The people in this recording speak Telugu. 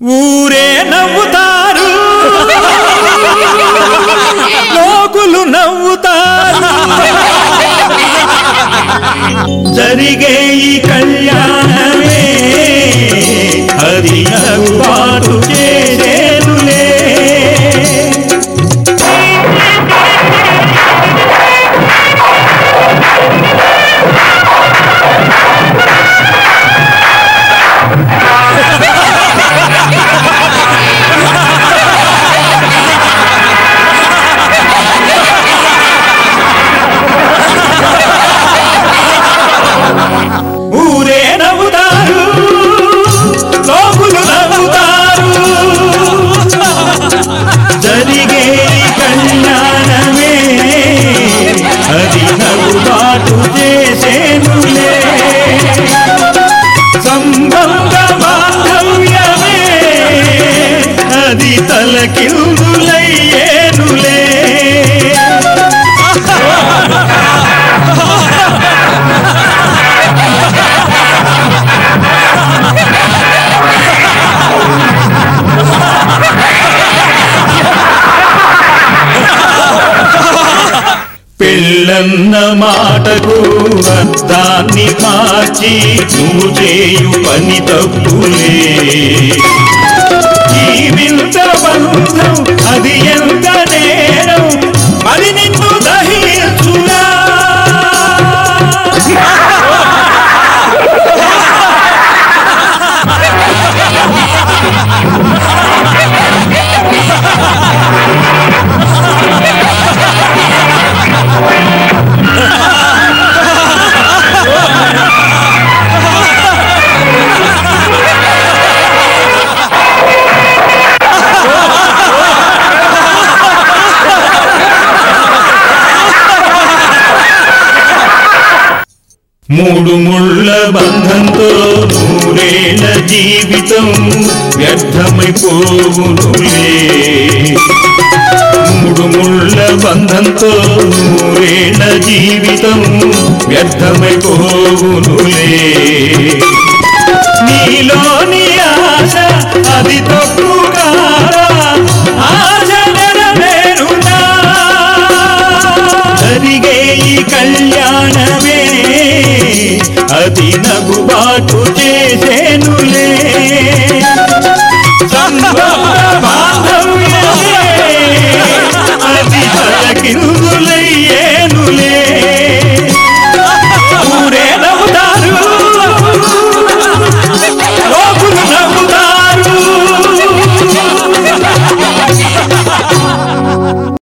ఊరే నవ్వుతారు, లోకులు నవ్వుతారు. జరిగే ఈ కళ్యాణమే అది నవ్వుబాటు చేసేనులే. ఊరే నవ్వుతారు, లోకులు నవ్వుతారు. జరిగే కళ్యాణమే అది నవ్వుబాటు చేసేనులే. సంబంధ బాంధవ్యమే అది తలకిందులయ్యేనులే. పెళ్ళన్న మాటకు అర్థాన్ని మార్చి నువ్వు చేయు పని తప్పులే. ఈ వింత బంధం అది ఎంత నేరం, అది నిన్ను దహించుగా. మూడు ముళ్ళ బంధంతో నూరేళ్ల జీవితం వ్యర్థమైపోవునులే. మూడు ముళ్ళ బంధంతో నూరేళ్ల జీవితం వ్యర్థమైపోవునులే. నీలోని ఆశ అది తప్పు